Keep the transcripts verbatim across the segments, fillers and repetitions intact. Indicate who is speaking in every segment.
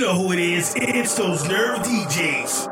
Speaker 1: know who it is. It's those Nerve D Js.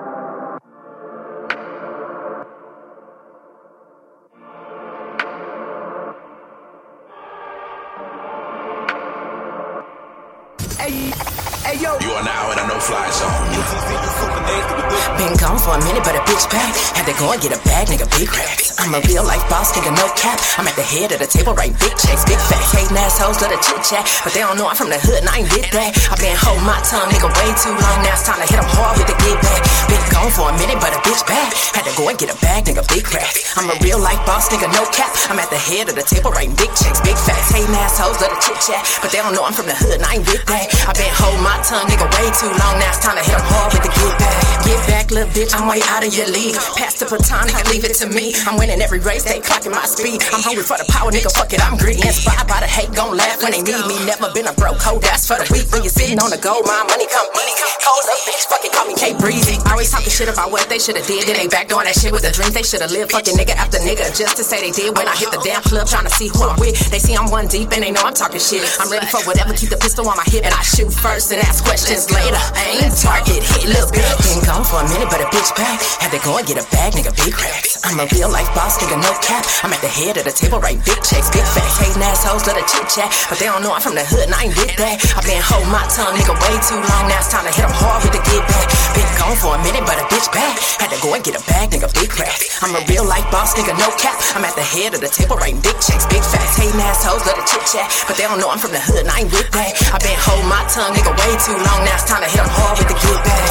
Speaker 2: Hey, yo. You are now in a no-fly zone.
Speaker 3: Been gone for a minute, but a bitch back. Had to go and get a bag, nigga, big racks. I'm a real life boss, nigga, no cap. I'm at the head of the table, writing big checks, big facts. Hating assholes, let a chit chat, but they don't know I'm from the hood and I ain't with that. I been holding my tongue, nigga, way too long. Now it's time to hit them hard with the get back. Been gone for a minute, but a bitch back. Had to go and get a bag, nigga, big racks. I'm a real life boss, nigga, no cap. I'm at the head of the table, writing big checks, big facts. Hating assholes, let a chit chat, but they don't know I'm from the hood and I ain't with that. I been holding my tongue, nigga, way too long. Now it's time to hit them hard with the get back. Get back, little bitch, I'm way out of your league. Pass the baton, nigga, leave it to me. I'm winning every race, they clocking my speed. I'm hungry for the power, nigga, fuck it, I'm greedy. Inspired by the hate, gon' laugh when they need me. Never been a broke hoe, that's for the weak. When you're sitting on the gold, my money come easy. Cold up, bitch, fucking call me K Breezy. Always talking shit about what they should've did. Then they back doing that shit with the dreams they should've lived. Fucking nigga after nigga, just to say they did. When I hit the damn club, trying to see who I'm with. They see I'm one deep and they know I'm talking shit. I'm ready for whatever, keep the pistol on my hip. And I shoot first and ask questions later. I ain't target, hit, little bitch. Been gone for a minute, but a bitch back. Had to go and get a bag, nigga, big racks. I'm a real life boss, nigga, no cap. I'm at the head of the table, writing big checks, big facts. Hating assholes, let a chit chat, but they don't know I'm from the hood and I ain't with that. I been holding my tongue, nigga, way too long. Now it's time to hit them hard with the get back. Been gone for a minute, but a bitch back. Had to go and get a bag, nigga, big racks. I'm a real life boss, nigga, no cap. I'm at the head of the table, writing big checks, big facts. Hating assholes, let a chit chat, but they don't know I'm from the hood and I ain't with that. I been holding my tongue, nigga, way too long. Now it's time to hit them hard with the get back.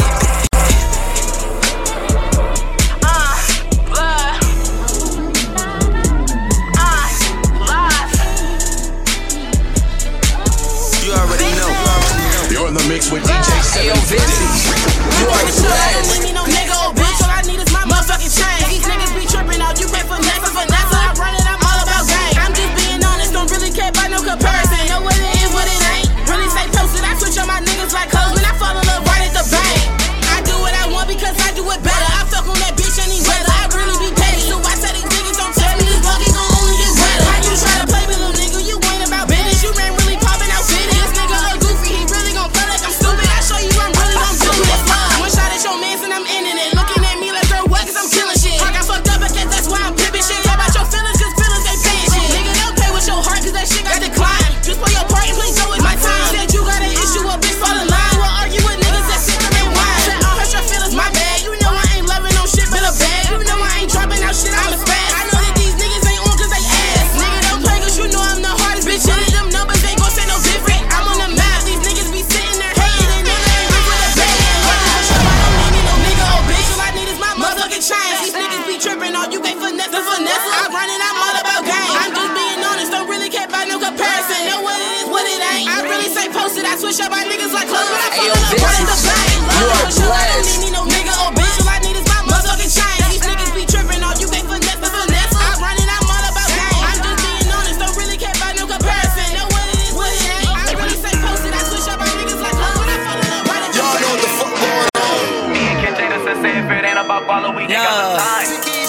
Speaker 2: In the mix with D J seven fifty.
Speaker 4: You already know. Don't need no nigga or bitch. All I need is my motherfucking chain. These niggas be tripping out. You pay for next for next. I run it. I'm all about gang. I'm just being honest. Don't really care about no comparison. Know what it is, what it ain't. Really stay posted. I switch on my niggas like hoes. When I fall in love right at the bank. I do what I want because I do it better. I fuck on that bitch any weather. I really be petty. So I tell these niggas don't tell me this bucket gon' only get wetter. Why you try to play with little nigga? You ain't about business. You ain't really popping out fitted. This nigga a goofy. He really gon' play like I'm stupid. I show you I'm really gon' do this. One shot at your mans and I'm ending it. Looking at me like girl, what? Cause I'm killing shit. I got fucked up, I guess that's why I'm pimping shit. Care about your feelings, cause feelings ain't paying shit. Nigga, don't play with your heart, cause that shit got declined. Just play your part and please go with my time. Said you got an issue, a bitch fall in line. We'll argue with niggas that sit there and whine. Said I'll hurt your feelings, my bad. You know I ain't loving no shit but a bag. You know I ain't dropping out shit, I'm a spaz. I know that these niggas ain't on cause they ass. Nigga, don't play cause you know I'm the hardest bitch in it. Them numbers ain't gon' say no different. I'm on the map, these niggas be sitting there hating. They know they ain't rich with a bag. I don't need no nigga or bitch. All I need is my motherfucking chain. These niggas be tripping on you, can't finesse the finesse. I run it, I'm all about game. I'm just being honest, don't really care about no comparison. Know what it is, what it ain't. I really say posted, I switch up my niggas like clothes. When I fall in love, run at the bank.
Speaker 5: You are blessed.
Speaker 4: I don't need no nigga or bitch. All I need is my motherfucking chain. These niggas be tripping on you, can't finesse the finesse. I run it, I'm all about game. I'm just being honest, don't really care about no comparison. Know what it is, what it ain't. I really say posted, I switch up my niggas like clothes. When I fall in love, run at the bank.
Speaker 5: Y'all know what the fuck going on.
Speaker 6: Can't take this and say if it ain't about follow, we ain't got the time.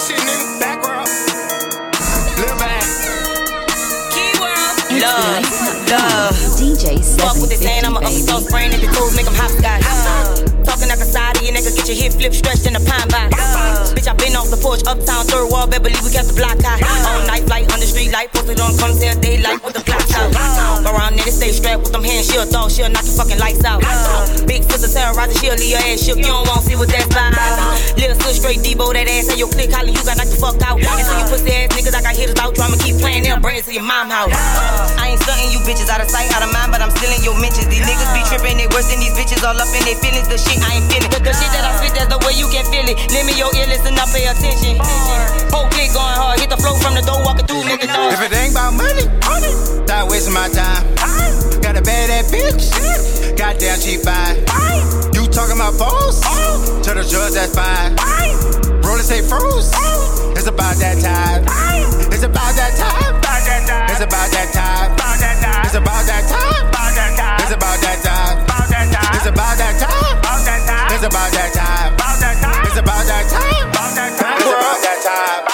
Speaker 3: Love, love. D J
Speaker 7: Fuck what they saying, I'm a up sauce brain and the tools make them hopscotch. Talking out the side of your nigga, get your hip flip stretched in the pine box. Bitch, I been off the porch, uptown, third wall, better believe we kept the block high. All night flight, on the street light, posted on come tell daylight with the clock out. Go around there, they stay strapped with them hands, she'll dog, she'll knock your fucking lights out. Big sister terrorizer, she'll leave your ass shook, you don't wanna see what that's about. Little sis straight Debo, that ass, say your click, holler, you got knocked the fuck out. And so you pussy ass niggas, I got hitters out, drama, keep playing, they'll bring it to your mom house. I ain't stunting you bitches out of sight, out of mind, but I'm still in your mentions. These niggas be tripping, they worse than these bitches, all up in their feelings. The shit I ain't feeling. The, the shit that I spit, there's no way you can feel it. Lend me your ear, listen up, pay attention. Whole click going hard, hit the flow from the door, walking through, nigga dog.
Speaker 5: If it ain't about money, stop wasting my time. Got a bad ass bitch, goddamn she fine. You talking about foes? Tell the judge that's fine. Rollin' say froze. It's about that time. It's about that time. It's about that time. It's about that time. It's about that time. It's about that time. It's about that time. It's about that time. It's about that time.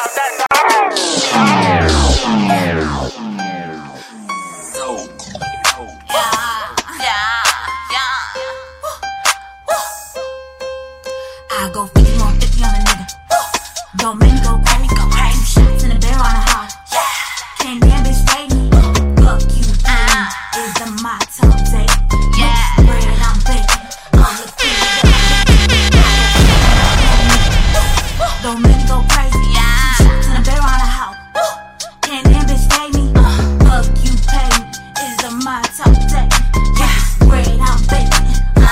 Speaker 8: top day. Yeah. Bread I'm baking. All the food don't make me go crazy. Yeah. Shots in a bear on the house. Can't damn bitch pay me. Fuck you pay me. It's a my top day. Yeah. Bread I'm baking.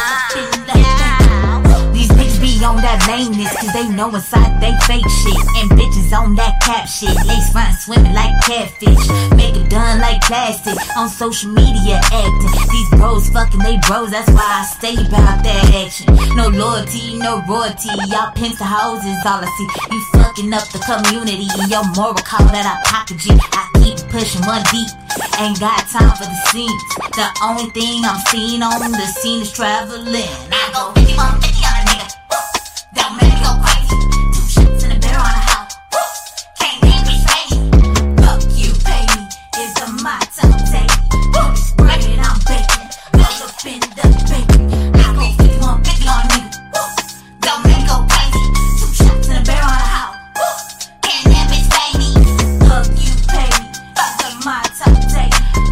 Speaker 8: These bitches be on that lameness, cause they know inside they fake shit. And bitches on that cap shit. Lace front swimming like catfish. Make it done like plastic. On social media acting. These bros fucking they bros, that's why I stay about that action. No loyalty, no royalty. Y'all pimps the hoes is all I see. You fucking up the community. Your moral call that I pocket G. I keep pushing one deep. Ain't got time for the scenes. The only thing I'm seeing on the scene is traveling. I go fifty-one fifty on a nigga. Don't make me go crazy. Two shots in a bear on a house. Can't damn me pay me. Fuck you, pay me. It's the my top day. Bread I'm baking. All up in the bacon. I go fifty-one fifty on a nigga. Don't make me go crazy. Two shots in a bear on a house. Can't damn me pay me. Fuck you, pay me. It's the my top day.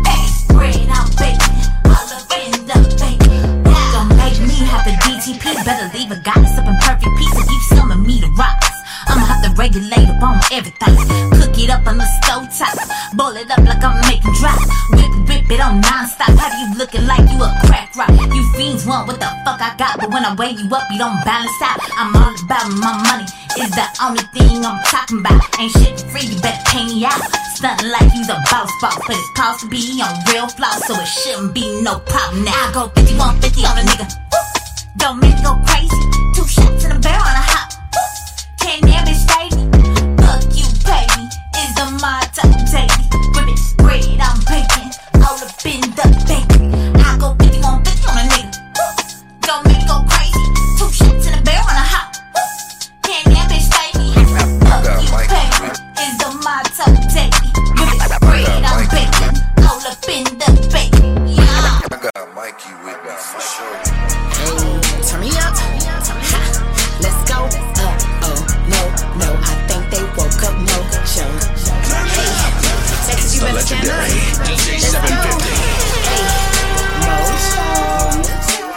Speaker 8: Bread I'm baking. All up in the bacon. Don't make me have to D T P. Better leave a goddess up in perfect peace if you summon me to rocks. I'ma have to regulate up on everything. Cook it up on the stove top. Boil it up like I'm making drop. Whip it, whip it on non-stop. Have you looking like you a crack rock? You fiends want what the fuck I got, but when I weigh you up, you don't balance out. I'm all about my money. Is the only thing I'm talking about. Ain't shit free, you better pay me out. Stuntin' like you's a boss boss, but it's supposed to be on real floss, so it shouldn't be no problem. Now I go fifty-one fifty on a nigga. Don't make me go crazy. Two shots in a bear on a hop. Can't damn bitch pay me. Fuck you, pay me. It's the my top day. Whip it, bread I'm baking. All up in the bacon. I go fifty-one fifty on a nigga. Don't make me go crazy. Two shots in a bear on a hop. Can't damn bitch pay me. Fuck you, pay me. It's the my top day. Whip it, bread I'm baking. All up in the bacon. Yeah.
Speaker 2: I got Mikey with me for sure.
Speaker 3: Hey, turn me up. Ha, let's go. Uh oh, no, no. I think they woke up Mojo. Hey, Texas, you better stand up. Let's go. Hey, Mojo.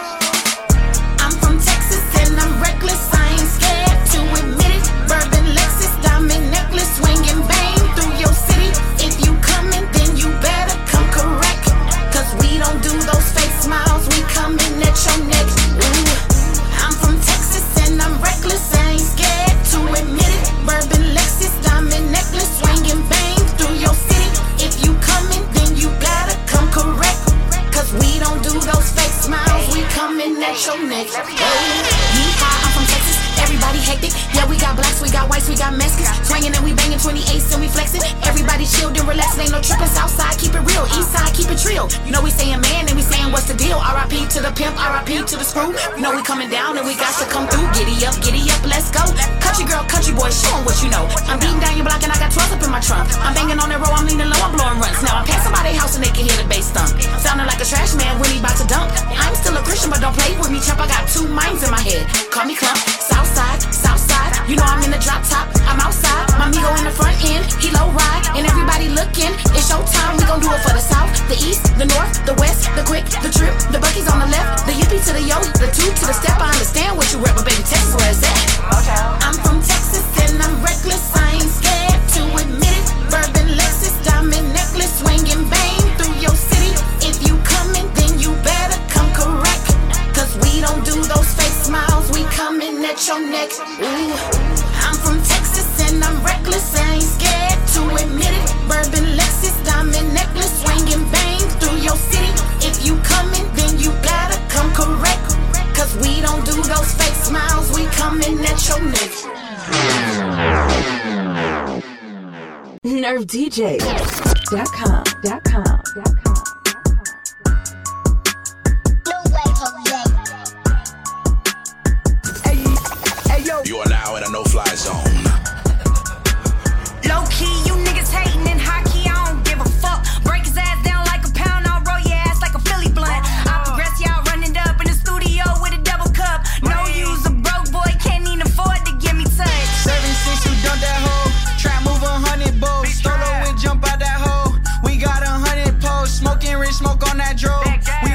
Speaker 3: I'm from Texas and I'm reckless. I ain't scared to admit it. Bourbon Lexus, diamond necklace, swinging bang through your city. If you coming, then you better come correct. Cause we don't do those fake smiles. We coming at your neck. Ooh, I'm from Texas and I'm reckless. I ain't scared to admit it. Bourbon Lexus, diamond necklace, swinging bang through your city. If you coming, then you gotta come correct. Cause we don't do those fake smiles. We coming at your neck. Yeehaw, I'm from Texas. Everybody hectic. Yeah, we got blacks, we got whites, we got Mexicans. Swinging and we banging twenty-eights and we flexing. Everybody chilled and relaxed. Ain't no tripping. Southside, keep it real. Eastside, keep it trill. You know we saying man and we saying what's the deal. R I P to the pimp, R I P to the screw. You know we coming down and we got to come through. Giddy up, giddy up, let's go. Country girl, country boy, showing what you know. I'm beating down your block and I got twelve up in my trunk. I'm banging on that road, I'm leaning low, I'm blowing runs. Now I'm past somebody's house and they can hear the bass thump. Sounding like a trash man when he about to dump. I'm still a Christian, but don't play with me, chump. I got two minds in my head. Call me Clump. Southside, Southside. You know I'm in the drop top. I'm outside. My amigo in the front end. He low ride and everybody looking. It's your time. We gon' do it for the south, the east, the north, the west, the quick, the trip, the buckies on the left, the yippee to the yo, the two to the step. I understand what you rep, but baby, Texas, where is that? I'm from Texas and I'm reckless. I ain't scared to admit it. Bourbon Lexus, diamond necklace, swinging bang through your city. If you coming, then you better come correct. Cause we don't do those fake smiles. We coming at your neck. Ooh, I'm from Texas and I'm reckless. I ain't scared to admit it. Bourbon Lexus, diamond necklace, swinging bang through your city. If you coming, then you gotta come correct. Cause we don't do those fake smiles. We coming at your neck.
Speaker 9: Nerve D J dot com dot com dot com.
Speaker 2: You are now in a no-fly zone.
Speaker 10: Low key, you niggas hating and high key, I don't give a fuck. Break his ass down like a pound, I'll roll your ass like a Philly blunt. I progress, y'all running up in the studio with a double cup. No use a broke boy, can't even afford to give me touch.
Speaker 11: Seven six, you dump that hoe. Try move a hundred bows. Solo and jump out that hole. We got a hundred posts. Smoking rich smoke on that drove.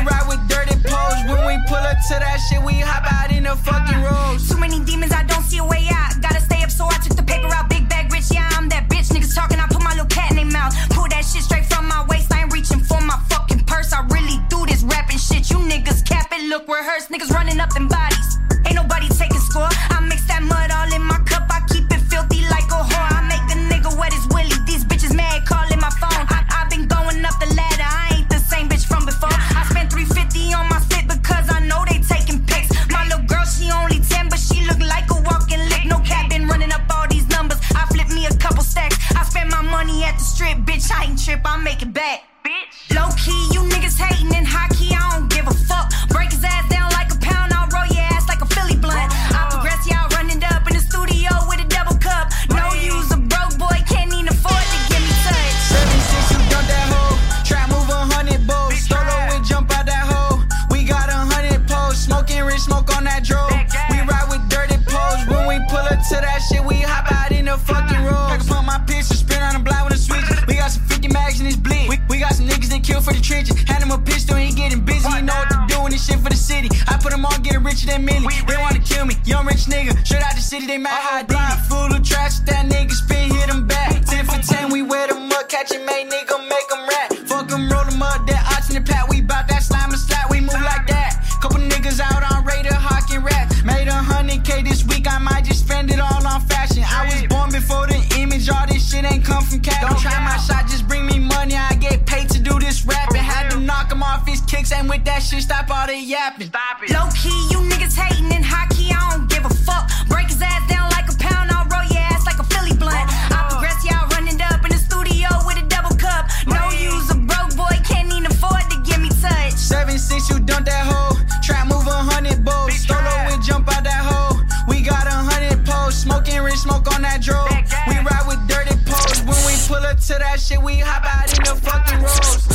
Speaker 10: look rehearsed. Niggas running up in bodies. Ain't nobody taking score. I mix that mud all in my cup. I keep it filthy like a whore. I make a nigga wet his willy. These bitches mad calling my phone. I, I been going up the ladder. I ain't the same bitch from before. I spent three fifty on my fit because I know they taking pics. My little girl, she only ten, but she look like a walking lick. No cap, been running up all these numbers. I flip me a couple stacks. I spend my money at the strip, bitch. I ain't trip, I make it back. Bitch. Low key, you niggas hating in high key. I don't give a fuck. Break his ass down like a pound. I'll roll your ass like a Philly blunt. I progress, y'all running up in the studio with a double cup. No use a broke boy, can't even afford to give me touch.
Speaker 11: Seven six, you done that hoe. Trap move a hundred bows. Solo with jump out that hoe. We got a hundred posts. Smoking rich smoke on that drove. We ride with dirty poles. When we pull up to that shit, we hop out in the fucking road. I can put my pistol, spin on the block with a switch. We got some fifty mags in this bleed. We, we got some niggas that kill for the trenches. Hand him a pistol and he getting busy. He know what to do and this shit for the city. I put them on getting richer than Millie. They wanna kill me, young rich nigga. Straight out the city, they mad how I did it. Full of trash, that nigga spin, hit him back. ten for ten, we wear them up, catch him, made nigga, make him rap. Fuck him, roll him up, that ox in the pack. We bout that slime and slap, we move like that. Couple niggas out on Raider, Hawk and Rap. Made a hundred K this week, I might just spend it all on fashion. I was born before the image, all this shit ain't come from cat. Don't try my shot, just bring me money, I get paid to do this rapping. Had to knock him off his kicks, and with that shit, stop all the yapping.
Speaker 6: Stop it.
Speaker 10: Low key, you niggas hating in high key, I don't give a fuck. Break his ass down like a pound, I'll roll your ass like a Philly blunt. I progress, y'all running up in the studio with a double cup. No use a broke boy, can't even afford to give me touch.
Speaker 11: Seven six, you done that hoe. Trap move a hundred bows. Solo with jump out that hoe. We got a hundred posts. Smoking rich smoke on that drove. We ride with dirty poles. When we pull up to that shit, we hop out in the fucking roads.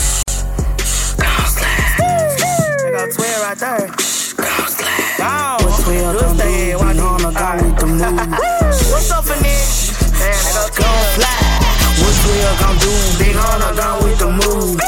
Speaker 12: I got twelve right there. What's twelve gonna do? We gonna go with the move. What's up in there? Go fly. What's twelve gonna do? Big Hunter gone with the move.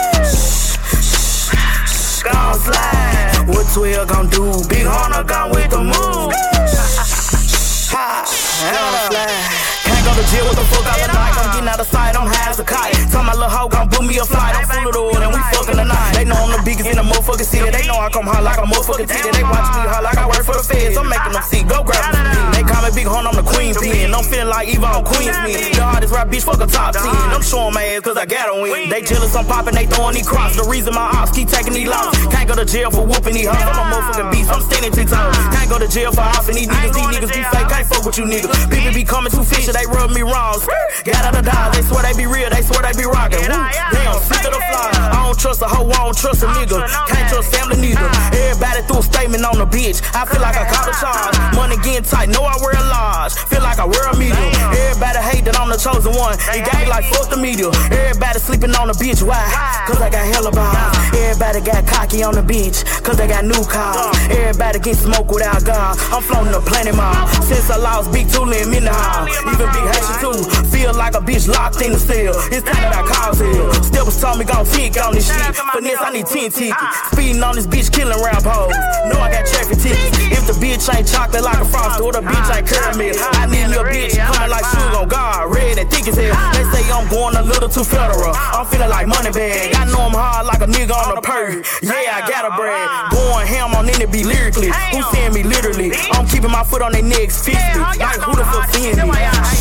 Speaker 12: Gon' slide. What twelve gon' do? Big Hunter gone with the move. Ha, gon' slide. Can't go to jail, what the fuck I look like? I'm getting out of sight, I'm high as a kite. Tell my little hoe gon' book me a flight. I'm full of the oil and we fucking tonight. They know I'm the biggest in the motherfucking city. They know I come hard like a motherfucking titty. They watch me hard like I work for the feds. I'm making them see, go grab them. They call me Big Hunter, I'm the queen pin. I'm feeling like Eva on Queensman. The hardest rap bitch, fuck a top ten. I'm showing my ass cause I gotta win. They jealous, I'm popping, they throwing these crops. The reason my ops keep taking these locks. Can't go to jail for whooping these hoes. I'm a motherfucking beast, I'm standing ten toes. Can't go to jail for offing these niggas. These niggas be fake, can't fuck with you niggas. People be coming too fishy, they rub me wrong. Got out of die, they swear they be real, they swear they be rockin'. Woo, damn, sick of the fly. I don't trust a hoe, I don't trust a nigga. Can't trust family neither. Everybody threw a statement on the bitch. I feel like I caught a charge. Money getting tight, know I wear a large. Feel like I wear a medium. Everybody hate that I'm the chosen one. It gang like fuck the media. Everybody sleeping on the bitch, why? Cause I got hella bars. Everybody got cocky on the beach, cause they got new cars. Everybody get smoke without God. I'm floating the planet mile. Since I lost Big Tula and Minahal. Even Big Haitian too. Feel like a bitch locked in the cell. It's time that I cause hell. Steppers told me gon' tick on this shit. Finesse, I need ten tickets. Speeding on this bitch, killing rap hoes. Know I got traffic tickets. If the bitch ain't chocolate like a frosty, or the bitch ain't caramel, I need me a bitch coming like sugar on God, red and thick as hell. They say I'm going a little too federal. I'm feeling like money bag. I know I'm hard like a nigga on the purge. Yeah, I got a brag. Going ham on any beat lyrically. Who seeing me literally? I'm keeping my foot on their necks, fifty. Like who the fuck seeing me?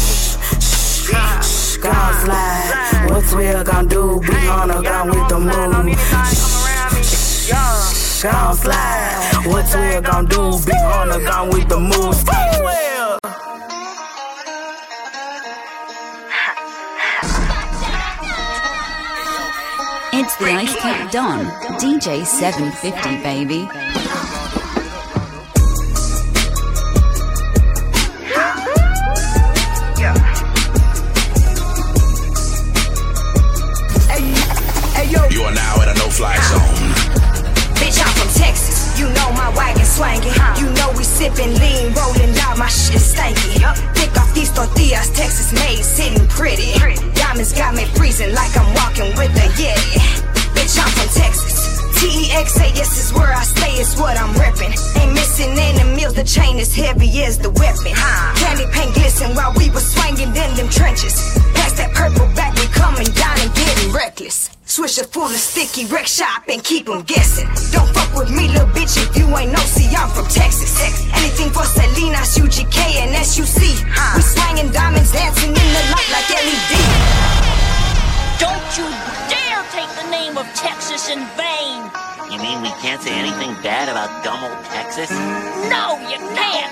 Speaker 12: Gon' slide. What's we gon' do? Big Hunter gone with the move. Gon' slide. What's we gon' do? Big Hunter gone with the move.
Speaker 13: It's the Ice Cap Don, D J seven fifty, baby.
Speaker 2: You are now in a no-fly zone.
Speaker 10: Bitch, I'm from Texas. You know my wagon swangin'. You know we sippin' lean, rollin' loud, my shit stanky. Thick off these tortillas, Texas made, sitting pretty. Diamonds got me freezing like I'm walking with a Yeti. Bitch, I'm from Texas. T E X A, yes, is where I stay, it's what I'm reppin'. Ain't missing any meals, the chain is heavy as the weapon. Candy paint glisten while we was swinging in them trenches. Pass that purple back, we coming down and getting reckless. Swisher full of sticky wreck shop and keep them guessing. Don't fuck with me, little bitch, if you ain't S U G K and S U C. We swinging diamonds, dancing in the light like L E D.
Speaker 14: Don't you dare take the name of Texas in vain.
Speaker 15: You mean we can't say anything bad about dumb old Texas?
Speaker 14: No, you can't.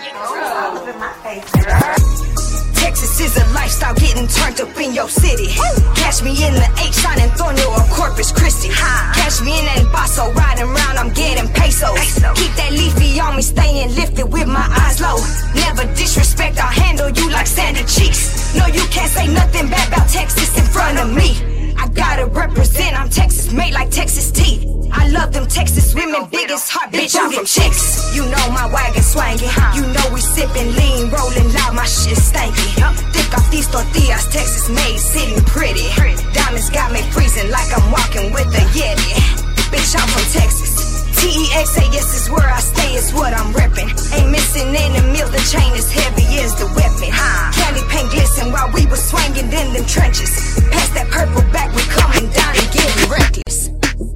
Speaker 10: Texas is a lifestyle getting turned up in your city. Catch me in the H, San Antonio or Corpus Christi. Catch me in El Paso, riding around, I'm getting pesos. Keep that leafy on me, staying lifted with my eyes low. Never disrespect, I'll handle you like Sandy Cheeks. No, you can't say nothing bad about Texas in front of me. I gotta represent, I'm Texas made like Texas tea. I love them Texas women, biggest heart, bitch, I'm from Texas. You know my wagon swangin', you know we sippin' lean, rollin' loud, my shit stanky. Thick off these tortillas, Texas made, sitting pretty. Diamonds got me freezing like I'm walking with a Yeti. Bitch, I'm from Texas. T E X A, yes, is where I stay, it's what I'm reppin'. Ain't missing in the mill, the chain is heavy as the weapon. Candy paint glisten while we was swinging in them trenches. Pass that purple back, we coming down and getting reckless.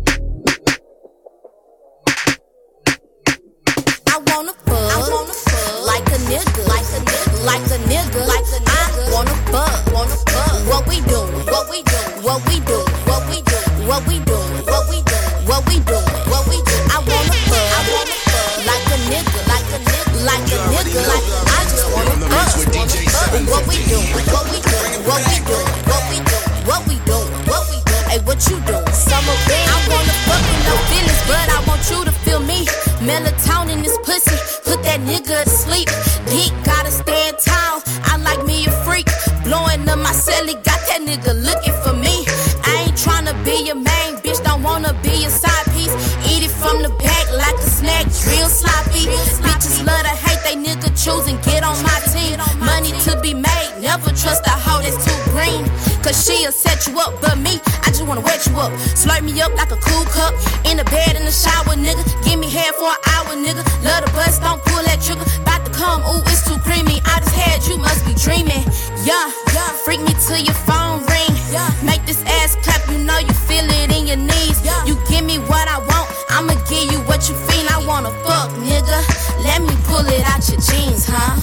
Speaker 4: I wanna fuck, I wanna fuck like a nigga, like a nigga, like a nigga, like a nigga. I wanna fuck, wanna fuck. What we doing? What we doing? What we doing? What we doing? What we doing? What we doing? What we doing? What we doing? I wanna fuck, I wanna fuck like a nigga, like a nigga, like a nigga, like I just wanna fuck. What we doing? What we doing? What we doing? What we doing? What we doing? What we doing? Hey, what you doing? Summer rain. I wanna fuck with no feelings, but I want you to feel me. Melatonin is pussy, put that nigga to sleep. Geek gotta stand tall, I like me a freak. Blowing up my celly, got that nigga looking for me. I ain't tryna be your main bitch, don't wanna be a side piece. Eat it from the back like a snack, real sloppy. Bitches love to hate, they nigga choose and get on my team. Money to be made, never trust a hoe that's too green. Cause she'll set you up, but me, I just wanna wet you up. Slurp me up like a cool cup, in the bed, in the shower, nigga. Give me head for an hour, nigga. Love the bus, don't pull that trigger. About to come, ooh, it's too creamy. I just had, you must be dreaming. Yeah, yeah, freak me till your phone ring. Yeah, make this ass clap, you know you feel it in your knees. Yeah, you give me what I want, I'ma give you what you feel. I wanna fuck, nigga. Let me pull it out your jeans, huh?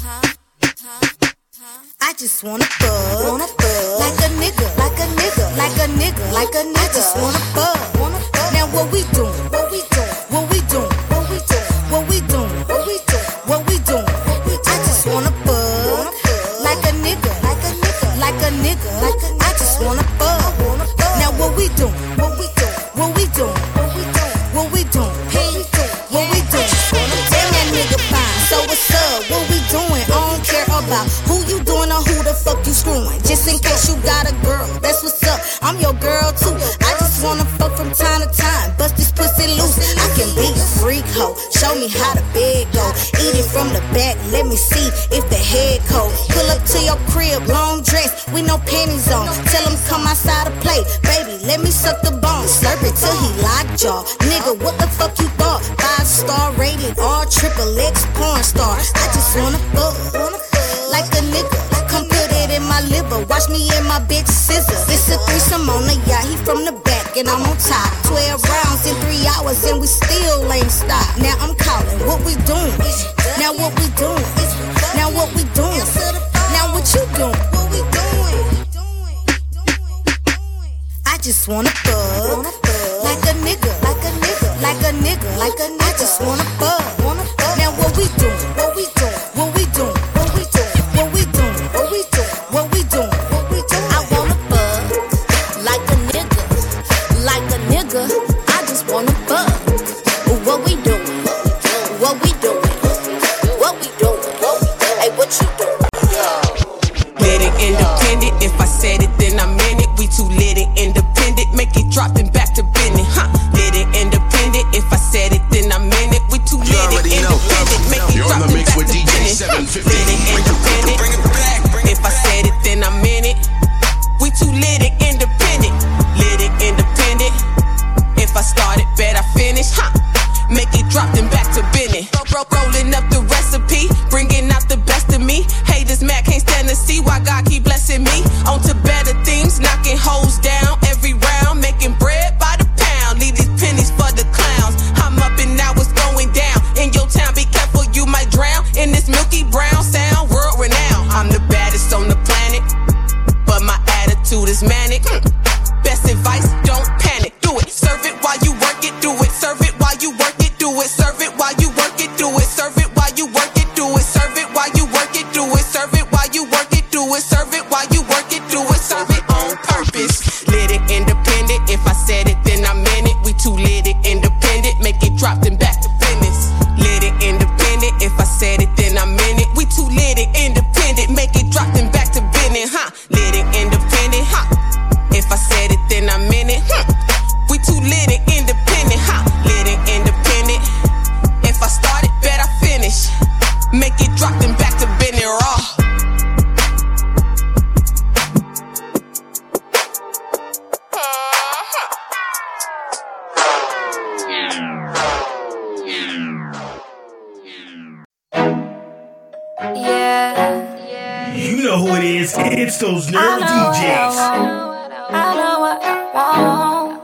Speaker 4: I just wanna fuck, wanna fuck like a nigga, like a nigga, like a nigga, like a nigga. I just wanna fuck, wanna fuck. Now what we doing? What we doing? What we doing? What we doing? What we doing? What we doing? What we doing? What we doing? I just wanna fuck like a nigga, like a nigga, like a nigga, like a nigga. I just wanna fuck. Now what we doing? What we doing? What we doing? What we doing? What we doing? What we doing? Damn, that nigga fine. So what's up? What we doing? I don't care about who you doing or who the fuck you screwing. Just in case you got a girl, that's what's up. I'm your girl too. I just wanna fuck from time to time. Bust this pussy loose. I can be a freak hoe. Show me how the bed go. Eat it from the back. Let me see if the head cold. Pull up to your crib, long dress with no panties on. Tell him come outside to play. Baby, let me suck the bone. Slurp it till he lockjaw. Nigga, what the fuck you thought? Five star rated R, triple X porn star. I just wanna fuck like a nigga. Come put it in my liver. Watch me and my bitch scissor. It's a threesome on the yacht. He from the back and I'm on top. Twelve rounds in three hours and we still ain't stopped. Now I'm calling. What we doing? Now what we doing? Now what we doing? Now what you doing? What we doing? I just wanna fuck like a nigga, like a nigga, like a nigga, like a nigga. I just wanna fuck. Now what we doing? What we doing? What we doing? What we doing? What we doing? What we doing? What we doing? What we doing? I wanna fuck like a nigga, like a nigga. I just wanna fuck. What we doing? What we doing? What we doing? Hey, what you doing?
Speaker 16: Lit it independent. If I said it, then I meant it. We too lit it independent. Make it drop and back to business, huh? Lit it independent. If I said it, then I meant it. We too lit it independent. Make it drop and back to business. Lit it independent. If I said it, then I meant it. We too lit it independent. Lit it independent. If I started, bet I finish, huh? Make it drop then back to business. Rolling up the recipe, bringing out the best of me. Haters mad, can't stand to see why God keep blessing me. On to better things, knocking hoes down every round, making bread by the pound. Leave these pennies for the clowns. I'm up and now it's going down. In your town, be careful, you might drown in this milky brown.
Speaker 1: know who it is. It's those Nerve D Js.
Speaker 4: I know what I want.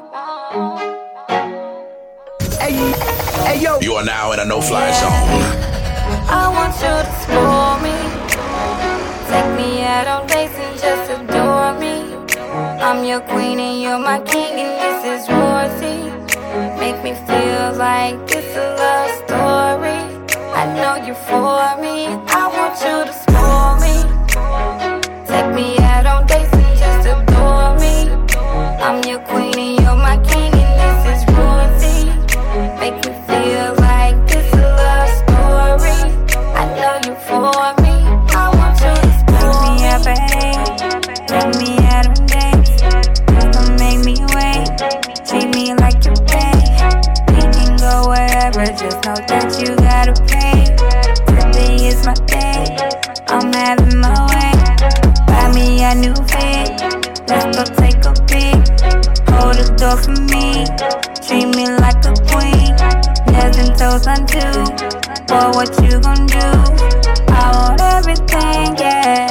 Speaker 12: Hey, hey, yo.
Speaker 2: You are now in a no-fly zone.
Speaker 4: I want you to spoil me. Take me out on dates and just adore me. I'm your queen and you're my king and this is royalty. Make me feel like it's a love story. I know you're for me. I want you to spoil me. Take me out on dates and just adore me. I'm your queen and you're my king and this is royalty. Make me feel like it's a love story. I know you're for me. I want you to spoil me. Take me out, babe. Take me out on dates. Don't make me wait. Treat me like you pay. We can go wherever, just know that you gotta pay. Today is my day. I'm having my way. Buy me a new fit. Let's go take a pic. Hold the door for me. Treat me like a queen. Nails and toes undo. Boy, what you gon' do? I want everything, yeah.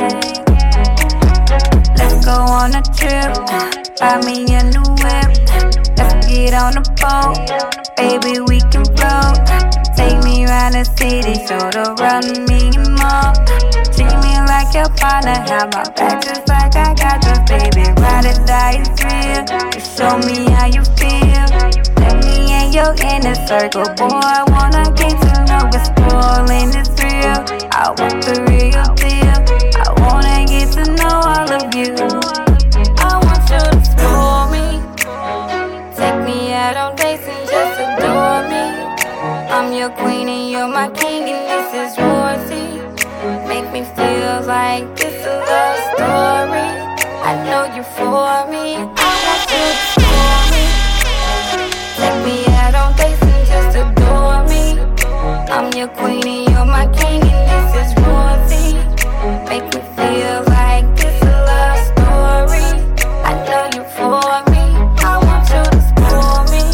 Speaker 4: Let's go on a trip. Buy me a new whip. Let's get on the boat. Baby, we can float. Take me round the city, show the world me and more. Treat me like your partner, have my back just like I got yours, baby. Ride or die is real. Just show me how you feel. Let me in your inner circle, boy. I wanna get to know what's spoiling is real. I want the real deal. I wanna get to know all of you. I want you to spoil me. Take me out on dates and just adore me. I'm your queen and you're my king and this is royalty. Make me feel like it's a love story. I know you're for me. I want you to spoil me. Take me out on dates and just adore me. I'm your queen and you're my king and this is royalty. Make me feel like it's a love story. I know you're for me. I want you to spoil me.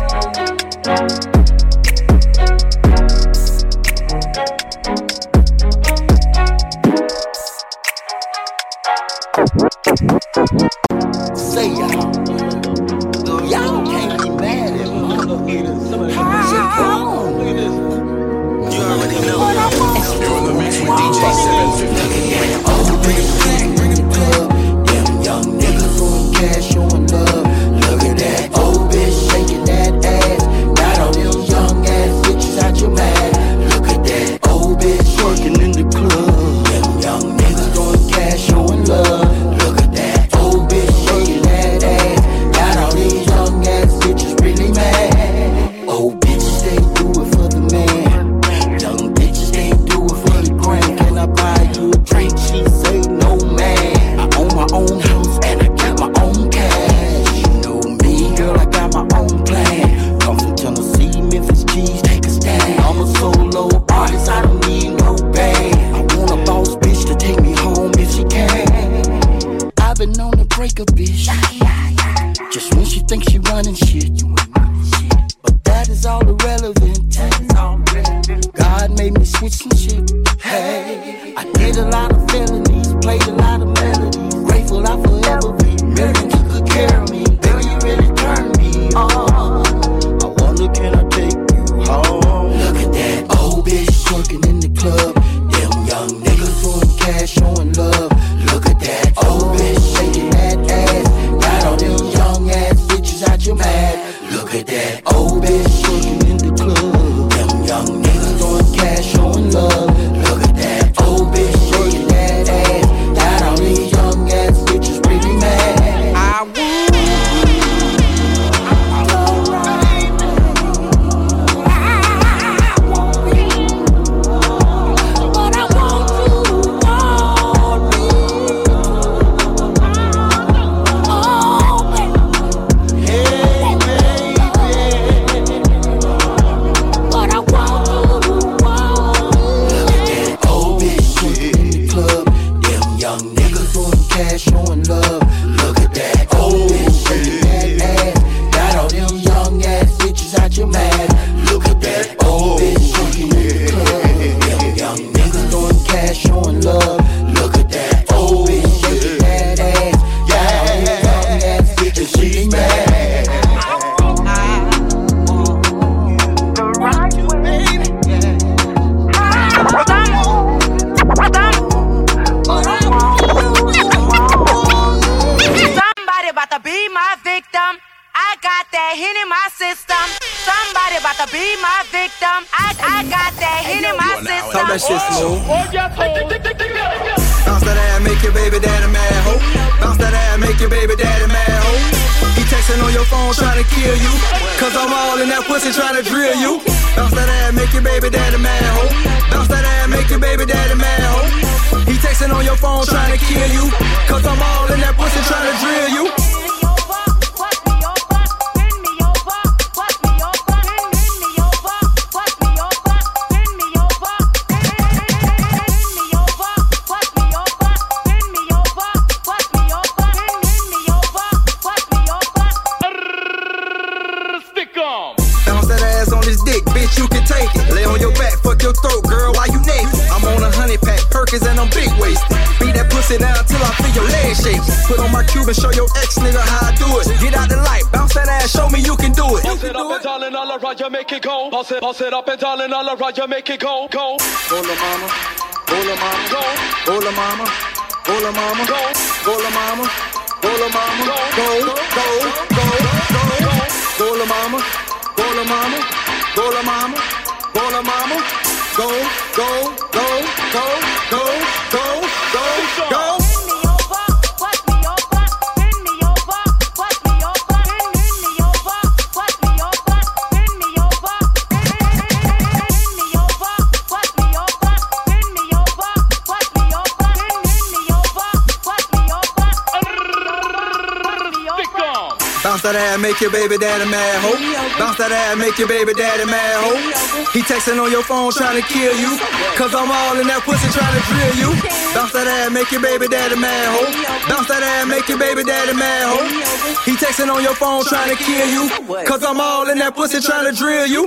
Speaker 12: Say y'all, y'all can't be mad at mama. You already know.
Speaker 2: You're in the mix with D J seven fifty.
Speaker 12: Old bitch sitting in the club. Them young niggas doing cash, showing love. Look at that old bitch shaking that ass. Got all them young ass bitches out your mad. Look at that old bitch working in the club. Them young niggas doing cash, showing love. Look at that old bitch shaking that ass. Got all these young ass bitches really mad. Old bitches, they do it for the man. Young bitches, they do it for the grand. Can I buy you a drink? She say no, man. I own my own house and I got my own cash. You know me, girl, I got my own plan. Come from Tennessee, Memphis, Keys, take a stand. I'm a solo artist, I don't need no band. I want a boss bitch to take me home if she can. I've been known to break a bitch just when she thinks she running shit. But that is all irrelevant. God made me switch some shit. Hey, I did a lot of felonies, played a lot of melodies. Grateful I'll forever be. Million you could carry me, girl, you really turned me on. I wonder, can I take you home? Look at that old bitch twerking in the club. Them young niggas doing cash, showing love. Look at that old bitch shaking that ass. Got all them young ass bitches out your mad. Look at that old bitch twerking in the club. Them young niggas doing cash, showing love.
Speaker 10: I, I got that hit in my system.
Speaker 12: Talk that shit smooth.
Speaker 11: Bounce that ass, make your baby daddy mad, ho. Bounce that ass, make your baby daddy mad, ho. He texting on your phone trying to kill you, cause I'm all in that pussy trying to drill you. Bounce that ass, make your baby daddy mad, ho. Bounce that ass, make your baby daddy mad, ho. He texting on your phone trying to kill you, cause I'm all in that pussy trying to drill you. You can take it. Lay on your back, fuck your throat, girl, while you naked. I'm on a honey pack, Perkins, and I'm big waisted. Beat that pussy down till I feel your leg shake. Put on my Cuban, show your ex nigga how I do it. Get out the light, bounce that ass, show me you can do it.
Speaker 17: Bounce it up and darling, all around you, make it go. Bounce it, bounce it up and darling, all around you, make it go, go.
Speaker 11: Hola mama, hola mama, go. Hola mama, hola mama, go. Hola mama, hola mama, go, go, go, go, go. Hola mama, hola mama. Go la mama, go la mama, go, go, go, go, go, go, go, go. Bounce that ass, make your baby daddy mad, ho. Bounce that ass, make your baby daddy mad, ho. He texting on your phone trying to kill you, cause I'm all in that pussy trying to drill you. Bounce that ass, make your baby daddy mad, ho. Bounce that ass, make your baby daddy mad, ho. He texting on your phone trying to kill you, cause I'm all in that pussy trying to drill you.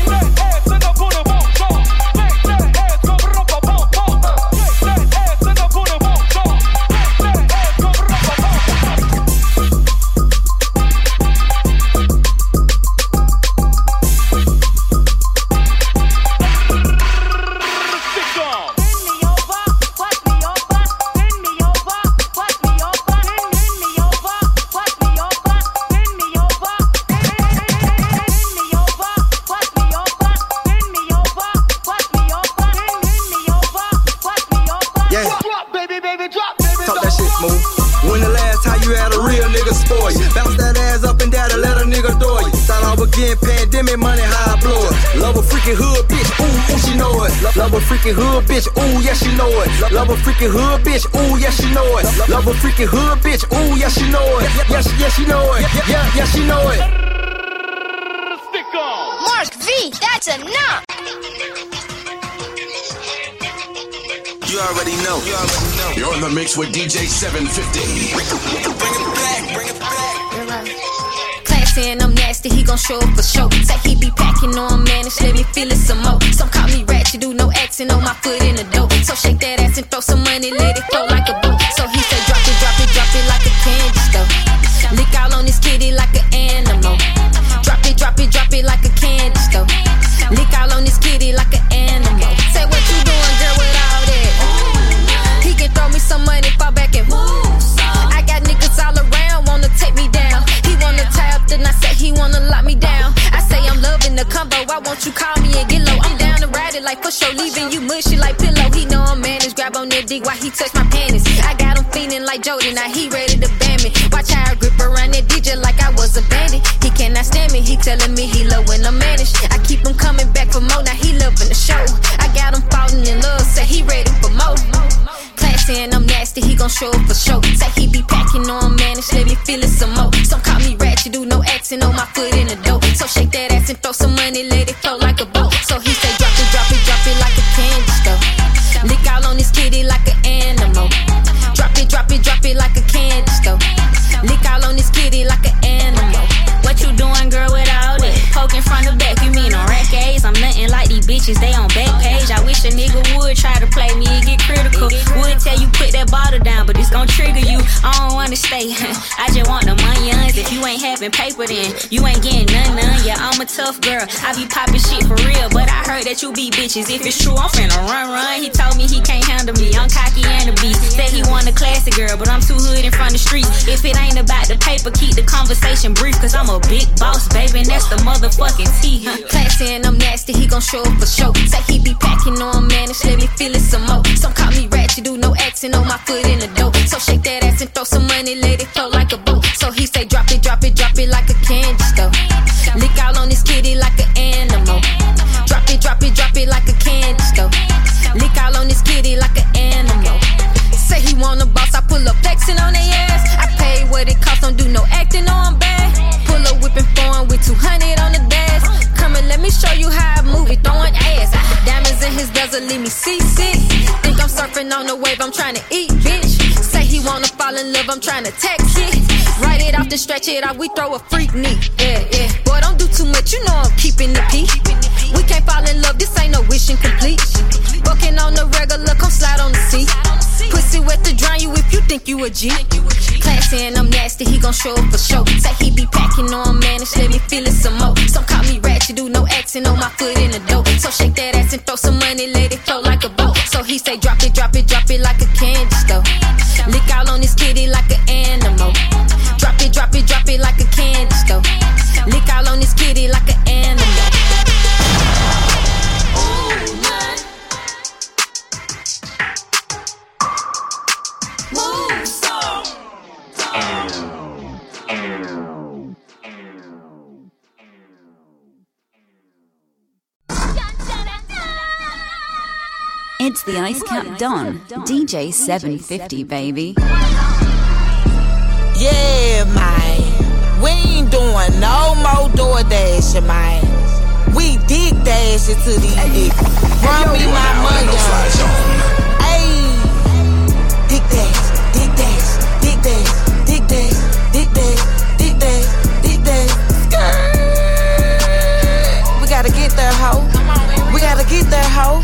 Speaker 11: Again, pandemic money, how I blow it. Love a freaking hood bitch, ooh, ooh, she know it. Love a freaking hood bitch, ooh, yeah, she know it. Love a freaking hood bitch, ooh, yeah, she know it. Love a freaking hood bitch, ooh, yeah, she know it. Yeah, she, yeah, she know it. Yeah, yeah, she know it.
Speaker 18: Stick on. Mark V, that's enough.
Speaker 2: You already know. You already know. You're in the mix with D J seven fifty. Bring it back, bring it back.
Speaker 19: And I'm nasty, he gon' show up for show. Say he be packing on manage, let me feel it some more. Some call me ratchet, do no accent on my foot in the dough. So shake that ass and throw some money, let it flow like a boat. So he say drop it, drop it, drop it like a candy store. Lick all on this kitty like an animal. Drop it, drop it, drop it like a candy store. Lick all on this kitty like an animal. Say what you doing, girl, with all that? He can throw me some money, fall back and move. I got niggas all around, wanna take me down. Wanna tie up, then I say he wanna lock me down. I say I'm loving the combo, why won't you call me and get low? I'm down to ride it like for sure, leaving you mushy like pillow. He know I'm managed, grab on that dick while he touch my panties. I got him feeling like Jody, now he ready to ban me. Watch how I grip around that D J like I was a bandit. He cannot stand me, he telling me he love when I'm managed. I keep him coming back for more, now he loving the show. I got him falling in love, say he ready for more. Classy and I'm nasty, he gon' show up for show. Say he be packing on managed, let me feel it some more. Some call me ratchet, do no accent on my foot in the dough. So shake that ass and throw some money, let it flow like a boat. So he say drop it, drop it, drop it like a candy store. Lick all on this kitty like an animal. Drop it, drop it, drop it like a candy store. Lick all on this kitty like an animal.
Speaker 20: What you doing, girl, with all that? Poking front to back, you mean on rack A's? I'm nothing like these bitches, they on back page. I wish a nigga would try to play me and get critical. Would tell you put that bottle down, but it's gon' trigger you. I don't wanna stay, I just want the money. If you ain't having paper, then you ain't getting none, none. Yeah, I'm a tough girl, I be popping shit for real, but I heard heard that you beat bitches. If it's true, I'm finna run, run. He told me he can't handle me. I'm cocky and a beast. Said he want a classy girl, but I'm too hood in front of the street. If it ain't about the paper, keep the conversation brief. Cause I'm a big boss, baby, and that's the motherfucking T. Classy and I'm nasty, he gon' show up for show. Say he be packing on manage, let me feel it some more. Some call me ratchet, do no accent on my foot in the dough. So shake that ass and throw some money, let it flow like a boat. So he say drop it, drop it, drop it like a candy store. Lick all on this kitty like an animal. Drop it, drop it, drop it like a candy store. Lick all on this kitty like an animal. Say he want a boss, I pull up flexing on their ass. I pay what it costs, don't do no acting, no I'm bad. Pull up whipping foreign with two hundred on the dash. Come and let me show you how I move it, throwing ass. Diamonds in his bezel, leave me seasick. Think I'm surfing on the wave, I'm trying to eat, bitch. Say he wanna fall in love, I'm trying to text it. Write it off to stretch it out, we throw a freak knee. Yeah, yeah. Boy, don't do too much, you know I'm keeping the peace. We can't fall in love, this ain't no wishing complete. Booking on the regular, come slide on the seat. Pussy wet to drown you if you think you a G. Classy and I'm nasty, he gon' show up for show. Say he be packing on manage, let me feel it some more. Some call me ratchet, do no accent on my foot in the dough. So shake that ass and throw some money, let it flow like a boat. So he say drop it, drop it, drop it like a candy store. Lick all on this kitty like an animal. Drop it, drop it, drop it like a candy store. Lick all on this kitty like an animal. Move so.
Speaker 13: It's the Ice Cap Don, D J seven fifty, baby.
Speaker 21: Yeah, man. We ain't doing no more DoorDash, man. We dig dash it to these niggas. Run me my money. Ayy. Dig dash, dig dash, dig dash, dig dash, dig dash, dig dash, dig dash. Skirt. We gotta get there, ho. We gotta get there, ho.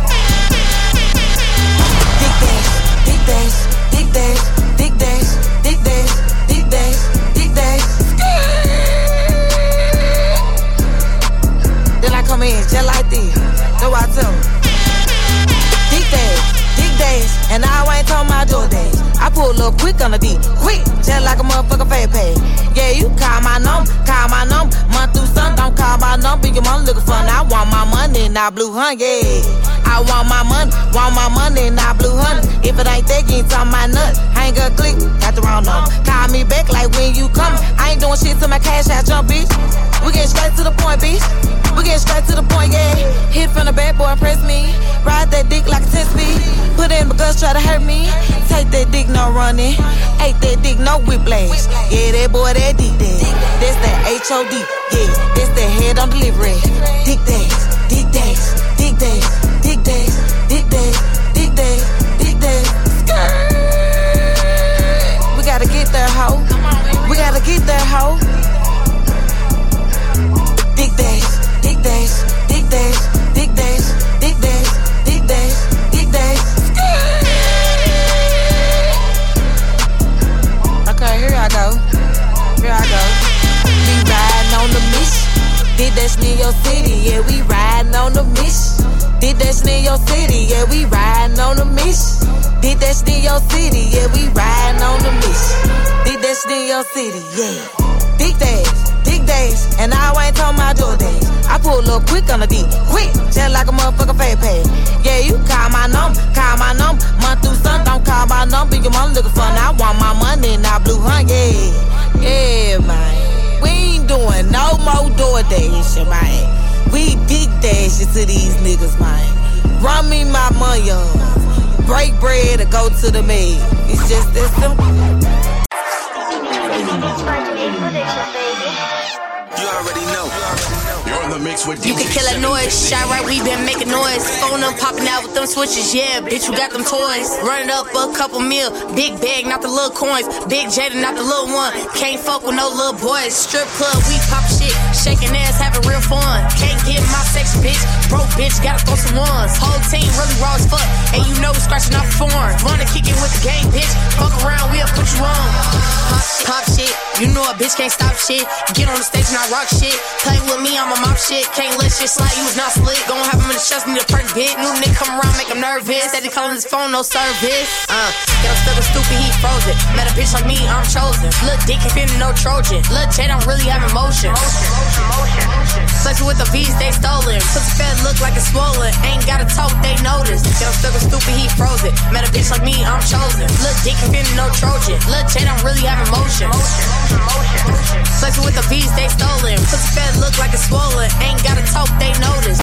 Speaker 21: Dig dash, dig dash, dig dash, dig dash, dig dash. Dig dash, dig dash, then I come in just like this. That's what I tell them. Dig dash, dig dash, and I ain't talking about DoorDash. I pull up quick on the D, quick, just like a motherfucker fat pay. Yeah, you call my number, call my number. Month through sun, don't call my number. Your mom looking fun. I want my money, not blue hun, yeah. I want my money, want my money, not blue honey. If it ain't that, you ain't talking my nut. I ain't gonna click, got the wrong number. Call me back like when you come. I ain't doing shit till my cash out jump, bitch. We get straight to the point, bitch. We get straight to the point, yeah. Hit from the back, boy, press me. Ride that dick like a ten speed. Put in my guts, try to hurt me. Take that dick, no running. Ate that dick, no whiplash. Yeah, that boy, that dick, that. That's that H O D, yeah. That's that head on delivery. Dick dash, dick dash, dick dash, dick dash, dick dash, dick dash, dick dash. Skirt. We gotta get there, ho. We gotta get there, ho. Dick dash, dick dash, dick dash, dick dash, dick dash, dick dash, dick dash. Okay, here I go. Here I go. We riding on the mission. Did that shit in your city, yeah, we riding on the mission. Did that shit in your city, yeah, we riding on the mission. Did that shit in your city, yeah, we riding on the mission. Did that shit in your city, yeah. Big days, big days, and I ain't talking about DoorDash. I pull up quick on the D, quick, just like a motherfucker fat pay. Yeah, you call my number, call my number. Month through sun, don't call my number. Your mom looking fun, I want my money, not blue hun, yeah. Yeah, man. We ain't doing no more DoorDash, man. We big dash it to these niggas, man. Run me my money up. Break bread or go to the maid. It's just that simple.
Speaker 2: You already know. You're in the mix with D J.
Speaker 4: You can kill that noise. Shot right, we been making noise. Phone up, popping out with them switches. Yeah, bitch, you got them toys. Running up a couple mil. Big bag, not the little coins. Big Jada, not the little one. Can't fuck with no little boys. Strip club, we pop shit. Shaking ass, having real fun. Can't get my sex, bitch. Broke bitch, gotta throw some ones. Whole team really raw as fuck. And you know we scratching off foreign. Wanna kick it with the game, bitch. Fuck around, we'll put you on. Pop, pop shit. You know a bitch can't stop shit. Get on the stage and I rock shit. Play with me, I'm a mop shit. Can't let shit slide, you was not slick. Gon' have him in
Speaker 3: bit. New nigga come around, make him nervous. Said he calling his phone, no service. Uh, get him stuck with stupid, he froze it. Met a bitch like me, I'm chosen. Lil' dick ain't feeling no Trojan. Lil' J don't really have emotion. Flexing with the V's, they stolen. Pussy fat look like it's swollen. Ain't gotta talk, they notice. Get him stuck with stupid, he froze it. Met a bitch like me, I'm chosen. Lil' dick ain't feeling no Trojan. Lil' J don't really have emotion. Flexing with the V's, they stolen. Pussy fat look like it's swollen. Ain't gotta talk, they notice.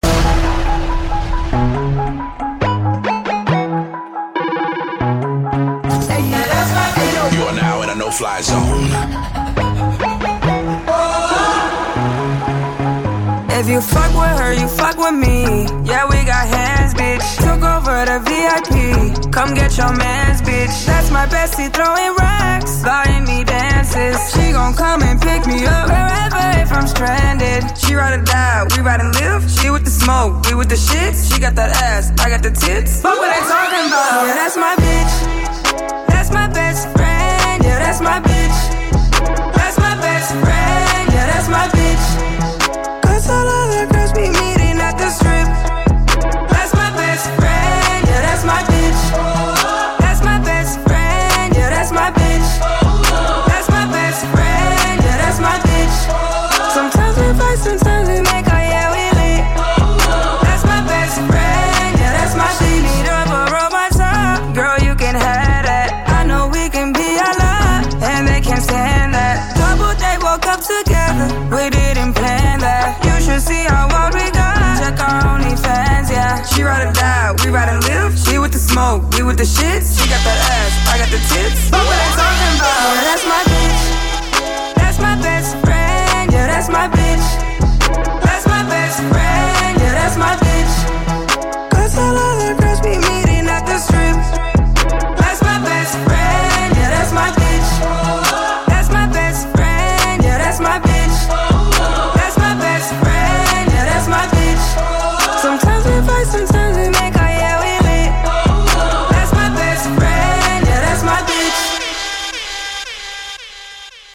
Speaker 2: You are now in a no-fly zone.
Speaker 7: If you fuck with her, you fuck with me. Yeah, we got hands, bitch. Took over the V I P. Come get your mans, bitch. That's my bestie throwing racks, buying me dances. She gon' come and pick me up wherever if I'm stranded. She ride or die, we ride and live. She with the smoke, we with the shits. She got that ass, I got the tits. Fuck what they talking about? Yeah, that's my bitch. That's my best friend. Yeah, that's my bitch. That's my best friend. Yeah, that's my bitch. All other girls be meeting at the strip. That's my best friend, yeah, that's my bitch. That's my best friend, yeah, that's my bitch. That's my best friend, yeah, that's my bitch. Sometimes we fight, sometimes we make her, yeah, we lit. That's my best friend, yeah, that's my bitch. Need her for roll my top, girl, you can have that. I know we can be a lot, and they can't stand that. Couple they woke up together, we didn't plan that. See how what we got. Check our OnlyFans, yeah. She ride or die, we ride and live. She with the smoke, we with the shits. She got that ass, I got the tits. But when it's all